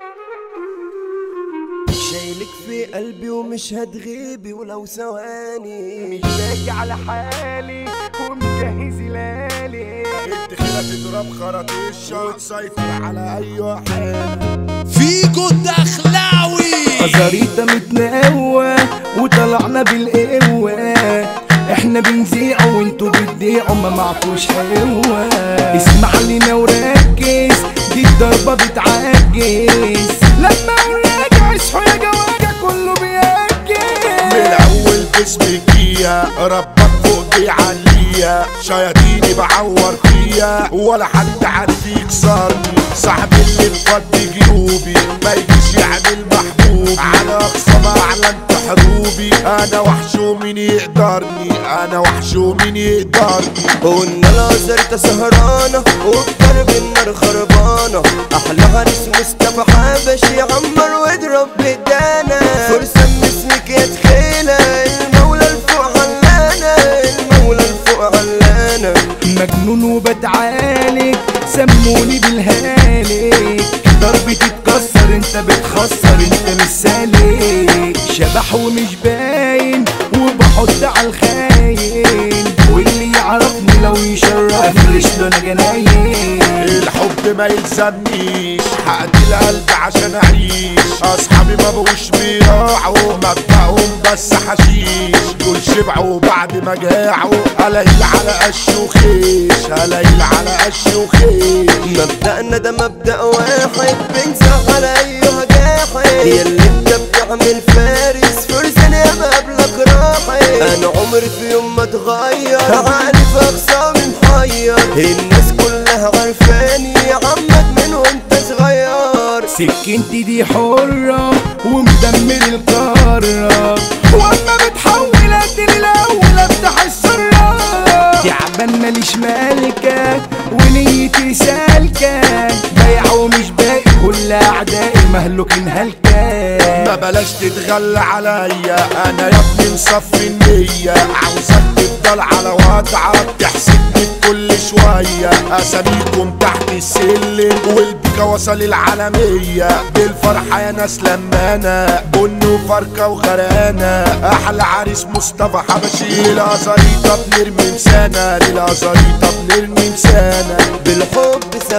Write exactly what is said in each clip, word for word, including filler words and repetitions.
شايلك في قلبي ومش هتغيبي ولو ثواني، مش باقي على حالي ومجهز لالي. الدخيلة تضرب خراطيشة وتسيطر على أي حال. فيجو الدخلاوي أزاريتا متنقوة وطلعنا بالقوة، احنا بنذيع وانتوا بتضيعوا ما معكوش حلوة. اسمع لنا وركز دي الضربة بتعجز، لما نراجع اصحوا يا جواجع كله بيأجز. من الأول باسمي جيا ربك فوق بيعليا، شياطيني بعور فيا ولا حد عارف يكسرني. صاحبي اللي مفضي جيوبي ما يجيش يعمل محبوبي، على أقصى ما أعلنت حروبي. أنا وحش ومين يقدرني، أنا وحش ومين يقدرني. قلنا الأزاريتا سهرانة وبضرب النار خربانة، أحلى عريس مصطفى حبشي عمر واضرب بدانا. فرصة من اسمك يا تخيلة، المولى الفوق علانا، المولى الفوق علانا. مجنون وبتعالج سموني بالهالك، ضربي تتكسر انت بتخسر انت مش سالك. شبح ومش باين وبحط على الخاين، واللي يعرفني لو يشرف افرش له انا جناين. الحب ما يلزمنيش، حقدي القلب عشان اعيش. اصحابي ما بقوش بيراعوا مبدأهم بس حشيش، دول شبعوا بعد ما جاعوا. قلايل على قش وخيش، قلايل على قش وخيش. مبدأنا ده مبدأ واحد بنسى على أيها جاحد، ياللي انت بتعمل فارس فرسان يا مقابلك راحد. أنا عمري في يوم ما اتغير، عقلي في أقسامي محير. الناس كلها عارفاني يا عمك من وانت صغير. سكنتي دي حرة ومدمر القارة، واما بتحول ادي الاول افتح السرة. تعبان ماليش مالكة ونيتي سالكة، بايع ومش باقي كل اعدائي مهلوكين هلكة. ما بلاش تتغلى عليا، انا يا ابني مصفي النية. عاوزك تفضل على وضعك تحسدني كل شوية. اساميكم تحت السلم والبيكا وصل العالمية. بالفرحة يا ناس لمانة بن وفركة وغرقانة. احلى عريس مصطفى حبشي، للأزاريتا بنرمي مسانة، للأزاريتا بنرمي مسانة. بالحب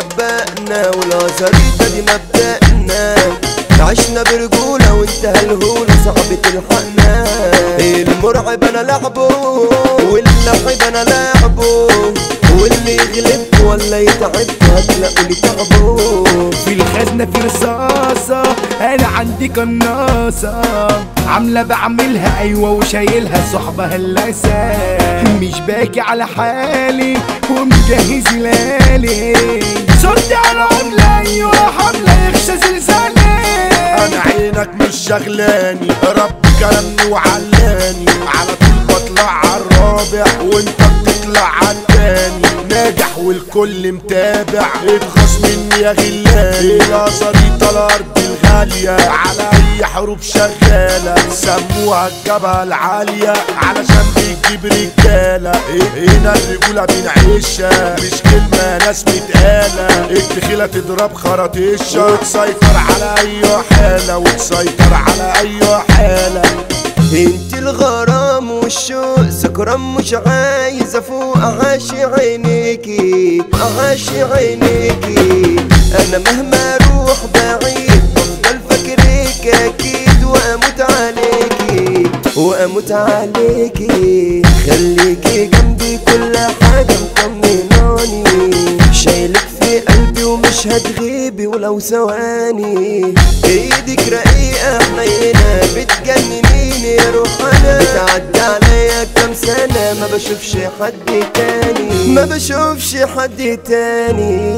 سبقنا والأزاريتا دي مبدأنا، عشنا برجولة وانت هالهولة صعب تلحقنا. المرعب انا لعبه واللعب انا لعبه، واللي يغلب ولا يتعب هتلاقوا لي تعبه. في الخزنة في رصاصة انا عندي قناصة، عاملة بعملها ايوه وشايلها صحبة هلاسة. مش باكي على حالي ومجهز لالي، صرتي على عملة ايوه حملة يخشى زلزالي. انا عينك مش شغلاني، رب كرمني وعلاني. على طول بطلع عالرابع وانت بتطلع عالتاني. ناجح والكل متابع، اتخص مني يا غلاني. الأزاريتا الارض الغالية، على اي حروب شغالة. سموها الجبهة العالية علشان بتجيب رجالة. هنا الرجولة بنعيشها مش كلمة ناس متقالة. الدخيلة تضرب خراطيشة وتسيطر على اي حالة، وتسيطر على اي حالة. انت الغرام والشوق سكران مش عايز افوق، اعاشي عينيكي اعاشي عينيكي. انا مهما اروح بعيد بفضل فاكريك اكيد، واموت عليكي واموت عليكي. خليكي جنبي كل حاجة مطمناني، شايلك في قلبي ومش هتغيبي ولو ثواني. ايدك رقيقة حنينة بتجننيني يا روح انا، بتعدي عليا كام سنة ما بشوفش حد تاني، ما بشوفش حد تاني.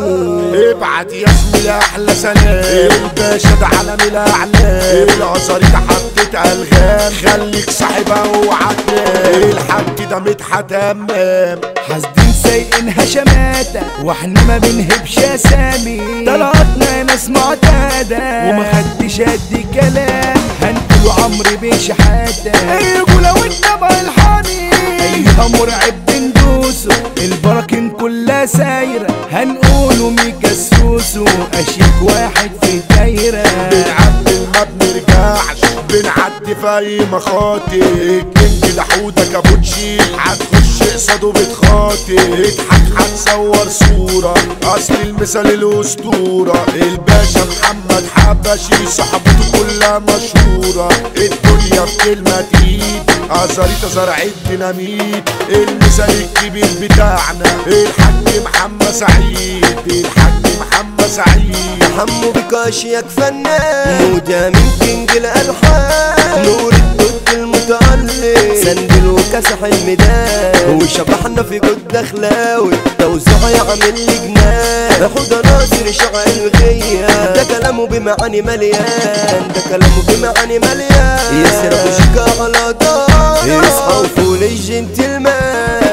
ابعت يا زميلي احلى سلام، الباشا ده عالم الاعلام. الأزاريتا حطت الغام، خليك صاحبها اوعى تنام. الحاج ده مدحت همام، حاسدين سايقينها شماتة واحنا ما بنهبش اسامي. طلعتنا ناس معتادة وما خدتش قد كلام، هنقول عمرو بشحاتة. الرجولة والطبع الحامي ايها مرعب بندوسه، البراكين كلها الدنيا سايرة هنقوله ميكا السوسو اشيك واحد في الدايرة. بنعدل ما بنرجعش بنعدي في اي مخاطر. الكينج ده حودة كابوتشي هتخش قصاده بتخاطر. اضحك هتصور صورة اصل المثال الاسطورة. الباشا محمد حبشي صحبته كلها مشهورة. الدنيا في كلمة تقيل ازاريتا زرع الديناميت. المثال الكبير بتاعنا الحاج محمد سعيد. الحاج محمد سعيد حمو بكاشيك فنان وده من كينج الالحان. نور الدود المتألق سندل وكسح الميدان. وشبحنا في جد دخلاوي توزيع يعمل لي جنان. حوده ناصر شعر الغية ده كلامه بمعاني مليان. ده كلامه بمعاني مليان. يسرق وشكا على دار يصحى وفول الجنتلمان.